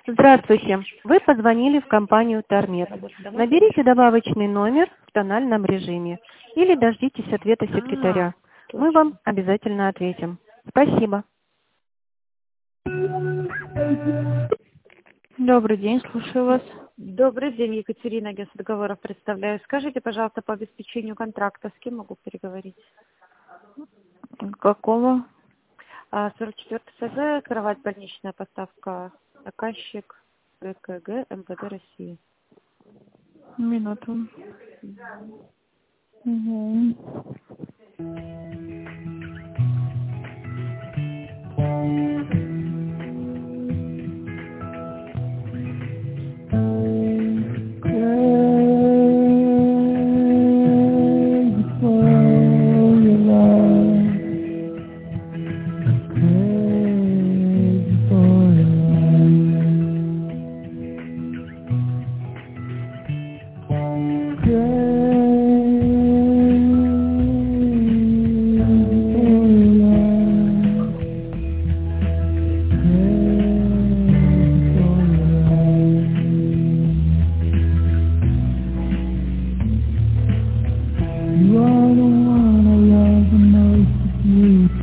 Здравствуйте. Вы позвонили в компанию Тармет. Наберите добавочный номер в тональном режиме или дождитесь ответа секретаря. Мы вам обязательно ответим. Спасибо. Добрый день, слушаю вас. Добрый день, Екатерина, агентство договоров представляю. Скажите, пожалуйста, по обеспечению контракта, с кем могу переговорить? Какого? 44 СЗ, кровать, больничная поставка, заказчик, ГКГ, МВД России. Минуту. Угу.